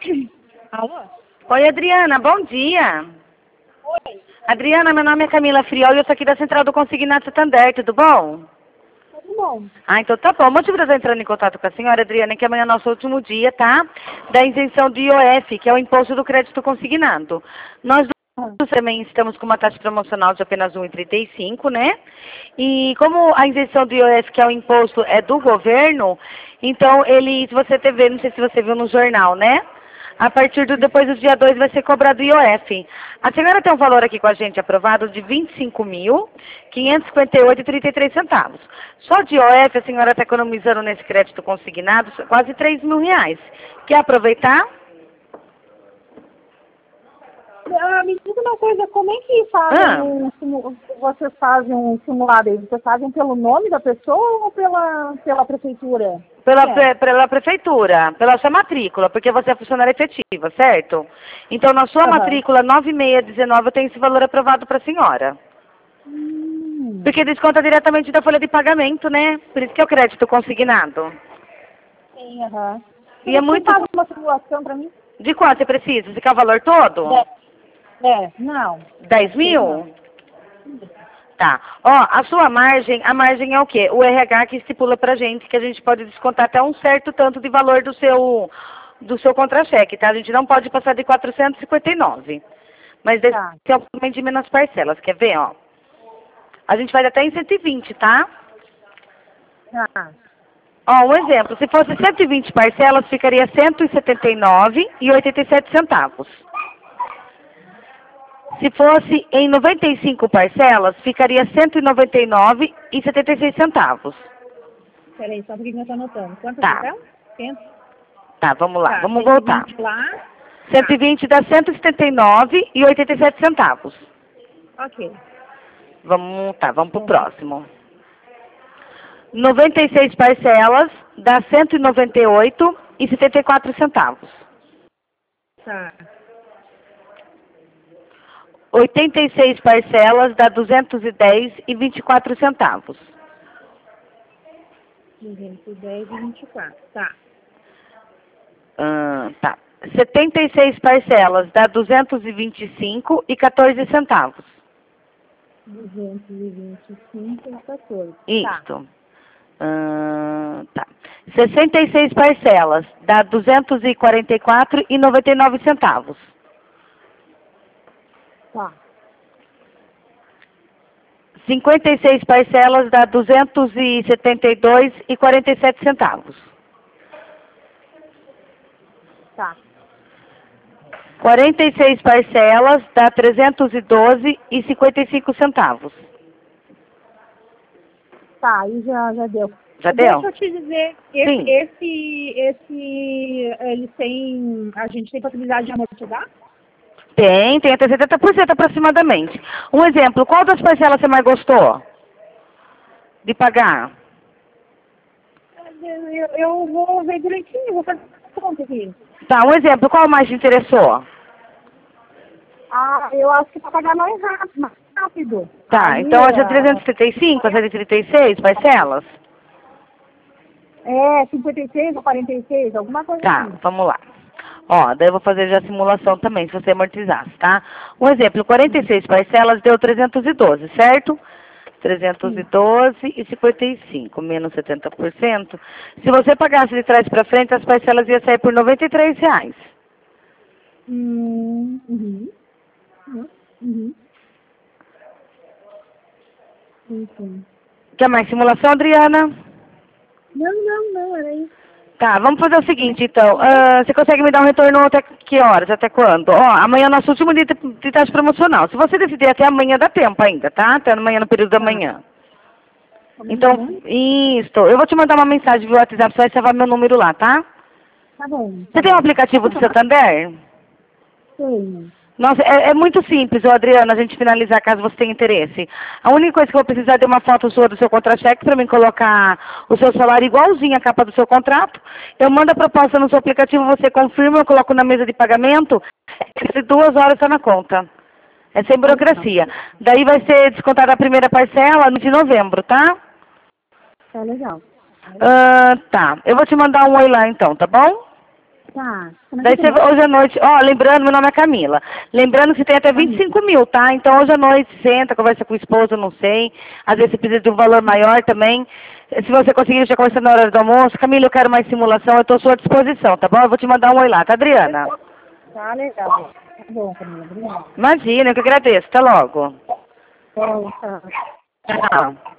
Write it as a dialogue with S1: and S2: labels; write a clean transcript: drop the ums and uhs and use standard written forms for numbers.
S1: Alô?
S2: Oi, Adriana, bom dia.
S1: Oi,
S2: Adriana, meu nome é Camila Friol e eu sou aqui da Central do Consignado Santander, tudo bom?
S1: tudo bom?
S2: Ah, então tá bom. O motivo de eu estar entrando em contato com a senhora, Adriana, é que amanhã é nosso último dia, tá? Da isenção do IOF, que é o Imposto do Crédito Consignado. Nós
S1: Ah,
S2: também estamos com uma taxa promocional de apenas 1,35, né? E como a isenção do IOF, que é o imposto, é do governo, então ele, se você teve, não sei se você viu no jornal, né? A partir depois do dia 2 vai ser cobrado o IOF. A senhora tem um valor aqui com a gente aprovado de R$ 25.558,33 centavos. Só de IOF a senhora está economizando nesse crédito consignado quase R$ 3.000. Quer aproveitar?
S1: me diga uma coisa, como é que
S2: Ah.
S1: vocês fazem um simulado aí? Vocês fazem pelo nome da pessoa ou pela prefeitura?
S2: Pela prefeitura, pela sua matrícula, porque você é funcionária efetiva, certo? Então, na sua
S1: Aham.
S2: matrícula 9619, eu tenho esse valor aprovado para a senhora.
S1: Hum.
S2: Porque desconta diretamente da folha de pagamento, né? Por isso que é o crédito consignado.
S1: Sim, aham.
S2: E é
S1: Você
S2: muito...
S1: faz uma simulação para mim?
S2: De quanto você precisa? Você quer o valor todo?
S1: Não.
S2: 10
S1: Não.
S2: mil? Tá. Ó, a margem é o quê? O RH que estipula pra gente que a gente pode descontar até um certo tanto de valor do seu contra-cheque, tá? A gente não pode passar de 459. Mas desse
S1: Tá.
S2: é o pagamento de menos parcelas. Quer ver, ó? A gente vai até em 120, tá?
S1: Tá.
S2: Ó, um exemplo. Se fosse 120 parcelas, ficaria 179,87 centavos. Se fosse em 95 parcelas, ficaria 199,76 centavos.
S1: Peraí, só um pouquinho que eu tô anotando. Quantas
S2: Tá.
S1: são? 100?
S2: Tá, vamos lá,
S1: Tá,
S2: vamos
S1: 120
S2: voltar.
S1: lá.
S2: 120 dá 179,87 centavos.
S1: Ok.
S2: Vamos pro próximo. 96 parcelas dá 198,74 centavos.
S1: Tá.
S2: 86 parcelas dá 210,24 centavos.
S1: 210 e 24. Tá.
S2: Tá. 76 parcelas dá 225,14 centavos.
S1: 225 e 14.
S2: Isto. Tá. 66 parcelas dá 244,99 centavos.
S1: Tá.
S2: 56 parcelas dá 272,47 centavos.
S1: Tá.
S2: 46 parcelas dá 312,55 centavos.
S1: Tá, aí já deu.
S2: Já deu?
S1: Deixa eu te dizer,
S2: Sim.
S1: eles têm, a gente tem possibilidade de amortizar?
S2: Tem até 70% aproximadamente. Um exemplo, qual das parcelas você mais gostou de pagar?
S1: Eu vou ver direitinho, vou fazer conta aqui.
S2: Tá, um exemplo, qual mais te interessou?
S1: Ah, eu acho que para pagar mais rápido.
S2: Tá,
S1: Aí,
S2: então essa é 335, essa é de 36 parcelas?
S1: 56 ou 46, alguma coisa
S2: Tá,
S1: assim.
S2: vamos lá. Ó, daí eu vou fazer já a simulação também, se você amortizasse, tá? Um exemplo, 46 parcelas deu 312, certo? 312,55, menos 70%. Se você pagasse de trás para frente, as parcelas iam sair por R$ 93.
S1: Uhum. Uhum. Sim.
S2: Quer mais simulação, Adriana?
S1: Não, era isso.
S2: Tá, vamos fazer o seguinte, então. Você consegue me dar um retorno até que horas? Até quando? Ó, amanhã é o nosso último dia de taxa promocional. Se você decidir até amanhã, dá tempo ainda, tá? Até amanhã, no período da manhã. Então, isso. Eu vou te mandar uma mensagem via WhatsApp, você vai salvar meu número lá, tá?
S1: Tá bom.
S2: Você tem um aplicativo do Santander?
S1: Sim.
S2: Nossa, é muito simples, ô Adriana, a gente finalizar caso você tenha interesse. A única coisa que eu vou precisar é de uma foto sua do seu contra-cheque para mim colocar o seu salário igualzinho à capa do seu contrato. Eu mando a proposta no seu aplicativo, você confirma, eu coloco na mesa de pagamento, entre 2 horas está na conta. É sem burocracia. Daí vai ser descontada a primeira parcela no de novembro, tá?
S1: Tá legal.
S2: Tá. Eu vou te mandar um oi lá então, tá bom?
S1: Tá.
S2: Daí você, hoje à noite, ó, lembrando, meu nome é Camila. Lembrando que você tem até 25 mil, tá? Então hoje à noite senta, conversa com o esposo, não sei. Às vezes você precisa de um valor maior também. Se você conseguir, já conversando na hora do almoço. Camila, eu quero mais simulação, eu estou à sua disposição, tá bom? Eu vou te mandar um oi lá, tá, Adriana?
S1: Tá legal. Tá bom, Camila. Obrigada.
S2: Imagina, eu que agradeço. Até logo.
S1: Bom, tá.
S2: Tchau.